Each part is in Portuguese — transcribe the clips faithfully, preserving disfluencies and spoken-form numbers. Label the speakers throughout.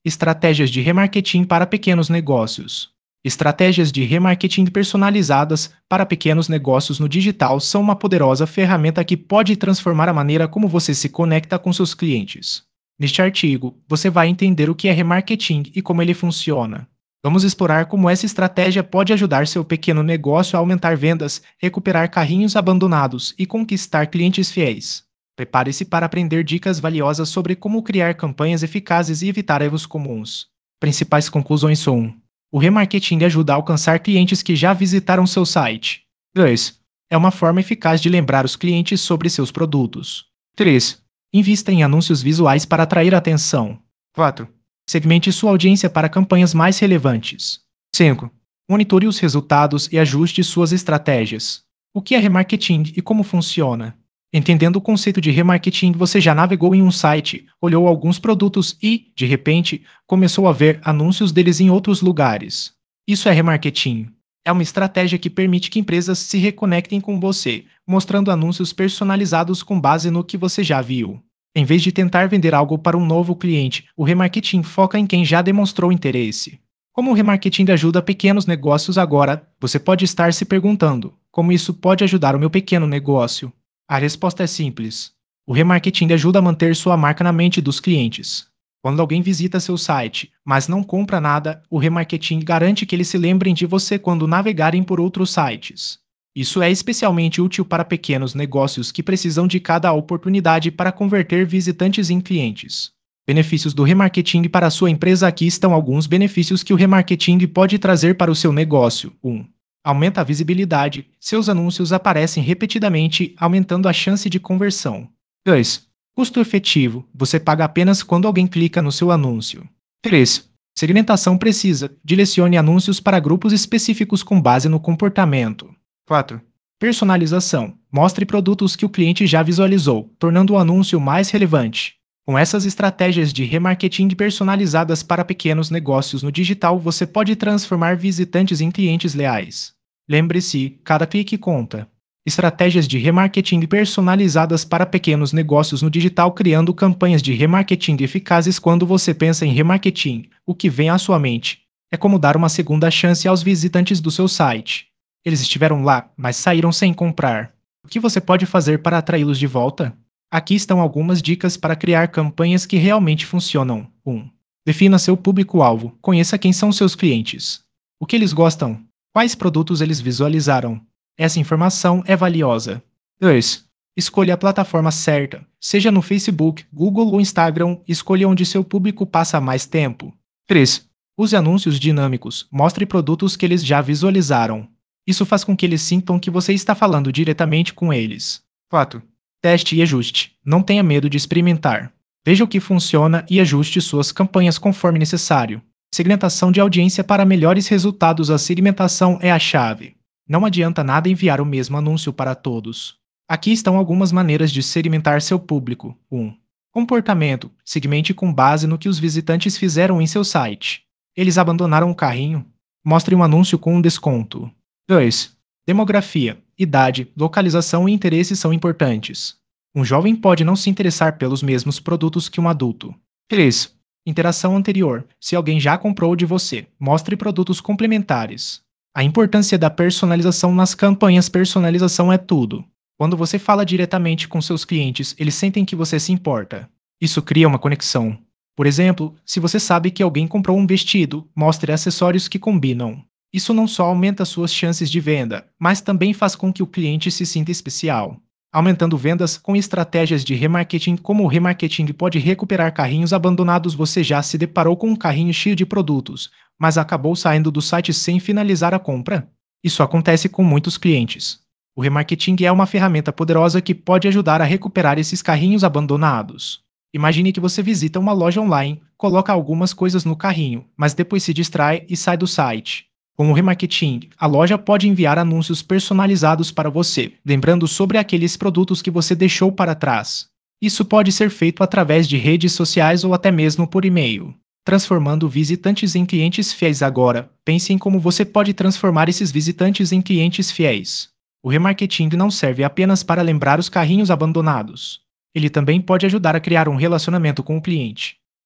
Speaker 1: Estratégias de remarketing para pequenos negócios. Estratégias de remarketing personalizadas para pequenos negócios no digital são uma poderosa ferramenta que pode transformar a maneira como você se conecta com seus clientes. Neste artigo, você vai entender o que é remarketing e como ele funciona. Vamos explorar como essa estratégia pode ajudar seu pequeno negócio a aumentar vendas, recuperar carrinhos abandonados e conquistar clientes fiéis. Prepare-se para aprender dicas valiosas sobre como criar campanhas eficazes e evitar erros comuns. Principais conclusões são: o remarketing ajuda a alcançar clientes que já visitaram seu site. dois. É uma forma eficaz de lembrar os clientes sobre seus produtos. três. Invista em anúncios visuais para atrair atenção. quatro. Segmente sua audiência para campanhas mais relevantes. cinco. Monitore os resultados e ajuste suas estratégias. O que é remarketing e como funciona? Entendendo o conceito de remarketing, você já navegou em um site, olhou alguns produtos e, de repente, começou a ver anúncios deles em outros lugares. Isso é remarketing. É uma estratégia que permite que empresas se reconectem com você, mostrando anúncios personalizados com base no que você já viu. Em vez de tentar vender algo para um novo cliente, o remarketing foca em quem já demonstrou interesse. Como o remarketing ajuda pequenos negócios agora, você pode estar se perguntando: como isso pode ajudar o meu pequeno negócio? A resposta é simples. O remarketing ajuda a manter sua marca na mente dos clientes. Quando alguém visita seu site, mas não compra nada, o remarketing garante que eles se lembrem de você quando navegarem por outros sites. Isso é especialmente útil para pequenos negócios que precisam de cada oportunidade para converter visitantes em clientes. Benefícios do remarketing para a sua empresa. Aqui estão alguns benefícios que o remarketing pode trazer para o seu negócio. um. Aumenta a visibilidade. Seus anúncios aparecem repetidamente, aumentando a chance de conversão. dois. Custo efetivo. Você paga apenas quando alguém clica no seu anúncio. três. Segmentação precisa. Direcione anúncios para grupos específicos com base no comportamento. quatro. Personalização. Mostre produtos que o cliente já visualizou, tornando o anúncio mais relevante. Com essas estratégias de remarketing personalizadas para pequenos negócios no digital, você pode transformar visitantes em clientes leais. Lembre-se, cada clique conta. Estratégias de remarketing personalizadas para pequenos negócios no digital. Criando campanhas de remarketing eficazes. Quando você pensa em remarketing, o que vem à sua mente? É como dar uma segunda chance aos visitantes do seu site. Eles estiveram lá, mas saíram sem comprar. O que você pode fazer para atraí-los de volta? Aqui estão algumas dicas para criar campanhas que realmente funcionam. um. Defina seu público-alvo. Conheça quem são seus clientes. O que eles gostam? Quais produtos eles visualizaram? Essa informação é valiosa. dois. Escolha a plataforma certa. Seja no Facebook, Google ou Instagram, escolha onde seu público passa mais tempo. três. Use anúncios dinâmicos. Mostre produtos que eles já visualizaram. Isso faz com que eles sintam que você está falando diretamente com eles. quatro. Teste e ajuste. Não tenha medo de experimentar. Veja o que funciona e ajuste suas campanhas conforme necessário. Segmentação de audiência para melhores resultados. A segmentação é a chave. Não adianta nada enviar o mesmo anúncio para todos. Aqui estão algumas maneiras de segmentar seu público. um. Comportamento. Segmente com base no que os visitantes fizeram em seu site. Eles abandonaram o carrinho? Mostre um anúncio com um desconto. dois. Demografia. Idade, localização e interesse são importantes. Um jovem pode não se interessar pelos mesmos produtos que um adulto. três. Interação anterior. Se alguém já comprou de você, mostre produtos complementares. A importância da personalização nas campanhas. Personalização é tudo. Quando você fala diretamente com seus clientes, eles sentem que você se importa. Isso cria uma conexão. Por exemplo, se você sabe que alguém comprou um vestido, mostre acessórios que combinam. Isso não só aumenta suas chances de venda, mas também faz com que o cliente se sinta especial. Aumentando vendas com estratégias de remarketing. Como o remarketing pode recuperar carrinhos abandonados? Você já se deparou com um carrinho cheio de produtos, mas acabou saindo do site sem finalizar a compra? Isso acontece com muitos clientes. O remarketing é uma ferramenta poderosa que pode ajudar a recuperar esses carrinhos abandonados. Imagine que você visita uma loja online, coloca algumas coisas no carrinho, mas depois se distrai e sai do site. Com o remarketing, a loja pode enviar anúncios personalizados para você, lembrando sobre aqueles produtos que você deixou para trás. Isso pode ser feito através de redes sociais ou até mesmo por e-mail, transformando visitantes em clientes fiéis. Agora, pense em como você pode transformar esses visitantes em clientes fiéis. O remarketing não serve apenas para lembrar os carrinhos abandonados. Ele também pode ajudar a criar um relacionamento com o cliente.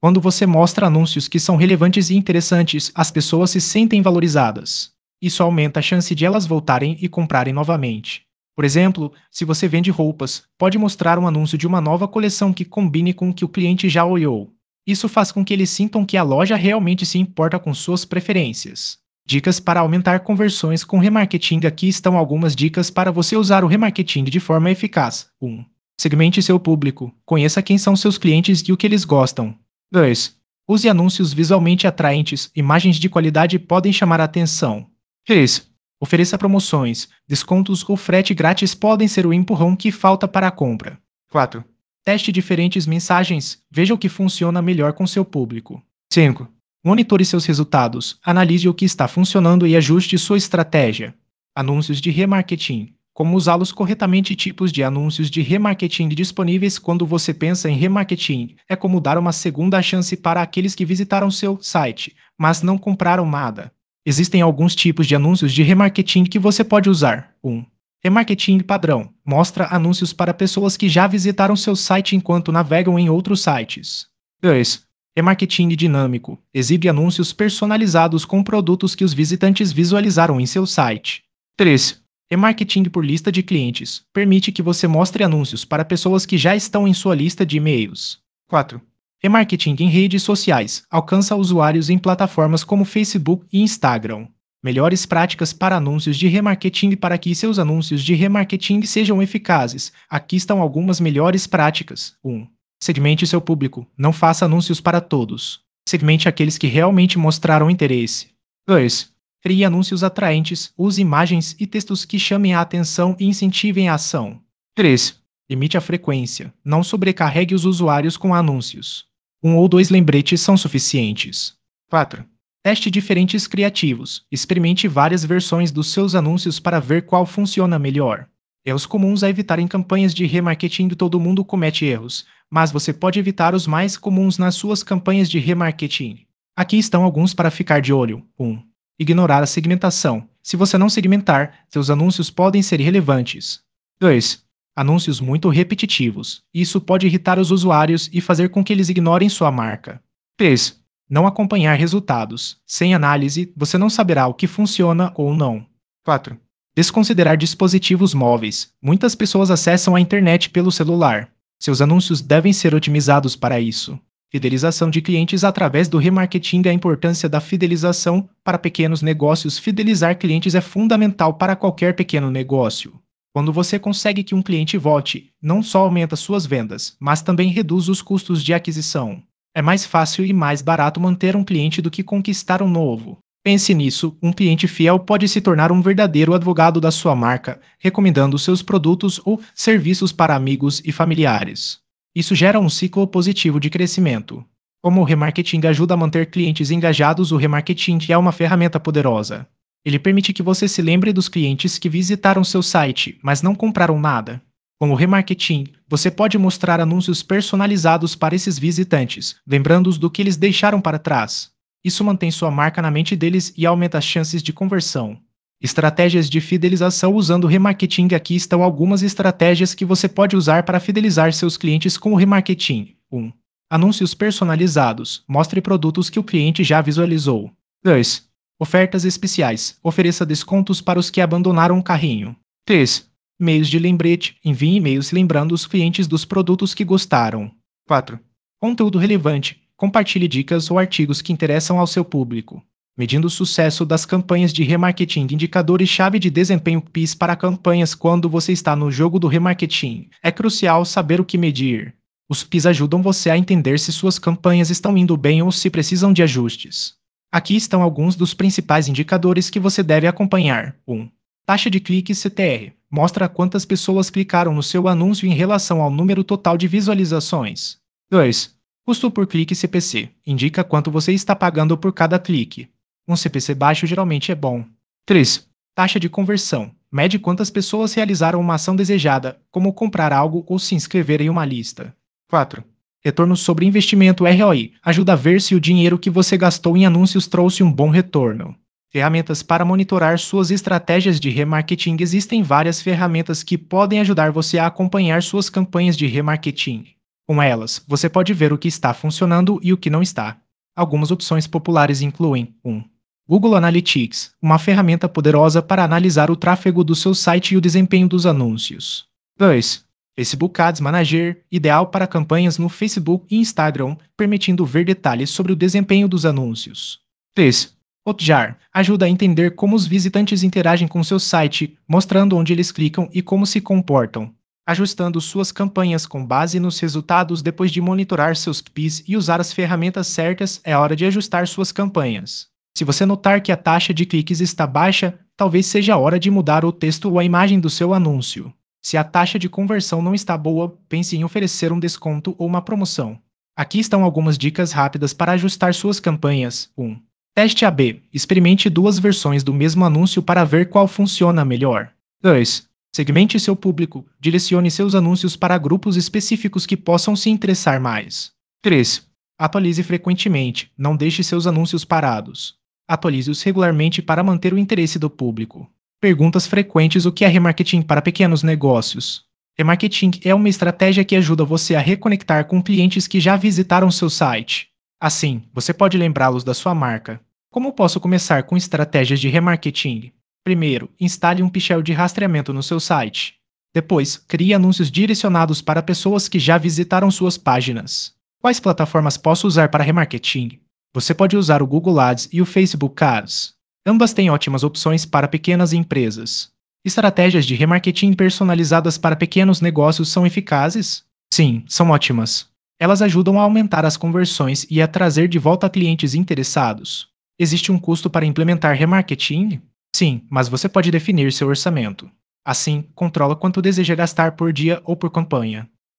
Speaker 1: Quando você mostra anúncios que são relevantes e interessantes, as pessoas se sentem valorizadas. Isso aumenta a chance de elas voltarem e comprarem novamente. Por exemplo, se você vende roupas, pode mostrar um anúncio de uma nova coleção que combine com o que o cliente já olhou. Isso faz com que eles sintam que a loja realmente se importa com suas preferências. Dicas para aumentar conversões com remarketing. Aqui estão algumas dicas para você usar o remarketing de forma eficaz. um. Segmente seu público. Conheça quem são seus clientes e o que eles gostam. dois. Use anúncios visualmente atraentes. Imagens de qualidade podem chamar a atenção. três. Ofereça promoções. Descontos ou frete grátis podem ser o empurrão que falta para a compra. quatro. Teste diferentes mensagens. Veja o que funciona melhor com seu público. cinco. Monitore seus resultados. Analise o que está funcionando e ajuste sua estratégia. Anúncios de remarketing. Como usá-los corretamente. Tipos de anúncios de remarketing disponíveis. Quando você pensa em remarketing, é como dar uma segunda chance para aqueles que visitaram seu site, mas não compraram nada. Existem alguns tipos de anúncios de remarketing que você pode usar. um. Remarketing padrão. Mostra anúncios para pessoas que já visitaram seu site enquanto navegam em outros sites. dois. Remarketing dinâmico. Exibe anúncios personalizados com produtos que os visitantes visualizaram em seu site. três. Remarketing por lista de clientes. Permite que você mostre anúncios para pessoas que já estão em sua lista de e-mails. quatro. Remarketing em redes sociais. Alcança usuários em plataformas como Facebook e Instagram. Melhores práticas para anúncios de remarketing. Para que seus anúncios de remarketing sejam eficazes, aqui estão algumas melhores práticas. um. Segmente seu público. Não faça anúncios para todos. Segmente aqueles que realmente mostraram interesse. dois. Crie anúncios atraentes. Use imagens e textos que chamem a atenção e incentivem a ação. três. Limite a frequência. Não sobrecarregue os usuários com anúncios. Um ou dois lembretes são suficientes. quatro. Teste diferentes criativos. Experimente várias versões dos seus anúncios para ver qual funciona melhor. Erros comuns a evitar em campanhas de remarketing. Todo mundo comete erros, mas você pode evitar os mais comuns nas suas campanhas de remarketing. Aqui estão alguns para ficar de olho. um. Ignorar a segmentação. Se você não segmentar, seus anúncios podem ser irrelevantes. dois. Anúncios muito repetitivos. Isso pode irritar os usuários e fazer com que eles ignorem sua marca. três. Não acompanhar resultados. Sem análise, você não saberá o que funciona ou não. quatro. Desconsiderar dispositivos móveis. Muitas pessoas acessam a internet pelo celular. Seus anúncios devem ser otimizados para isso. Fidelização de clientes através do remarketing. A importância da fidelização para pequenos negócios. Fidelizar clientes é fundamental para qualquer pequeno negócio. Quando você consegue que um cliente volte, não só aumenta suas vendas, mas também reduz os custos de aquisição. É mais fácil e mais barato manter um cliente do que conquistar um novo. Pense nisso, um cliente fiel pode se tornar um verdadeiro advogado da sua marca, recomendando seus produtos ou serviços para amigos e familiares. Isso gera um ciclo positivo de crescimento. Como o remarketing ajuda a manter clientes engajados, o remarketing é uma ferramenta poderosa. Ele permite que você se lembre dos clientes que visitaram seu site, mas não compraram nada. Com o remarketing, você pode mostrar anúncios personalizados para esses visitantes, lembrando-os do que eles deixaram para trás. Isso mantém sua marca na mente deles e aumenta as chances de conversão. Estratégias de fidelização. Usando o remarketing. Aqui estão algumas estratégias que você pode usar para fidelizar seus clientes com o remarketing. um. Anúncios personalizados. Mostre produtos que o cliente já visualizou. dois. Ofertas especiais. Ofereça descontos para os que abandonaram o carrinho. três. E-mails de lembrete. Envie e-mails lembrando os clientes dos produtos que gostaram. quatro. Conteúdo relevante. Compartilhe dicas ou artigos que interessam ao seu público. Medindo o sucesso das campanhas de remarketing. Indicadores-chave de desempenho P I S para campanhas. Quando você está no jogo do remarketing, é crucial saber o que medir. Os P I S ajudam você a entender se suas campanhas estão indo bem ou se precisam de ajustes. Aqui estão alguns dos principais indicadores que você deve acompanhar. um. Taxa de clique C T R. Mostra quantas pessoas clicaram no seu anúncio em relação ao número total de visualizações. dois. Custo por clique C P C. Indica quanto você está pagando por cada clique. Um C P C baixo geralmente é bom. três. Taxa de conversão. Mede quantas pessoas realizaram uma ação desejada, como comprar algo ou se inscrever em uma lista. quatro. Retorno sobre investimento R O I. Ajuda a ver se o dinheiro que você gastou em anúncios trouxe um bom retorno. Ferramentas para monitorar suas estratégias de remarketing. Existem várias ferramentas que podem ajudar você a acompanhar suas campanhas de remarketing. Com elas, você pode ver o que está funcionando e o que não está. Algumas opções populares incluem um Google Analytics, uma ferramenta poderosa para analisar o tráfego do seu site e o desempenho dos anúncios. dois Facebook Ads Manager, ideal para campanhas no Facebook e Instagram, permitindo ver detalhes sobre o desempenho dos anúncios. três Hotjar ajuda a entender como os visitantes interagem com seu site, mostrando onde eles clicam e como se comportam, ajustando suas campanhas com base nos resultados depois de monitorar seus P Is e usar as ferramentas certas. É hora de ajustar suas campanhas. Se você notar que a taxa de cliques está baixa, talvez seja a hora de mudar o texto ou a imagem do seu anúncio. Se a taxa de conversão não está boa, pense em oferecer um desconto ou uma promoção. Aqui estão algumas dicas rápidas para ajustar suas campanhas. um Teste A B. Experimente duas versões do mesmo anúncio para ver qual funciona melhor. dois Segmente seu público. Direcione seus anúncios para grupos específicos que possam se interessar mais. três Atualize frequentemente. Não deixe seus anúncios parados. Atualize-os regularmente para manter o interesse do público. Perguntas frequentes: o que é remarketing para pequenos negócios? Remarketing é uma estratégia que ajuda você a reconectar com clientes que já visitaram seu site. Assim, você pode lembrá-los da sua marca. Como posso começar com estratégias de remarketing? Primeiro, instale um pichel de rastreamento no seu site. Depois, crie anúncios direcionados para pessoas que já visitaram suas páginas. Quais plataformas posso usar para remarketing? Você pode usar o Google Ads e o Facebook Ads. Ambas têm ótimas opções para pequenas empresas. Estratégias de remarketing personalizadas para pequenos negócios são eficazes? Sim, são ótimas. Elas ajudam a aumentar as conversões e a trazer de volta clientes interessados. Existe um custo para implementar remarketing? Sim, mas você pode definir seu orçamento. Assim, controla quanto deseja gastar por dia ou por campanha.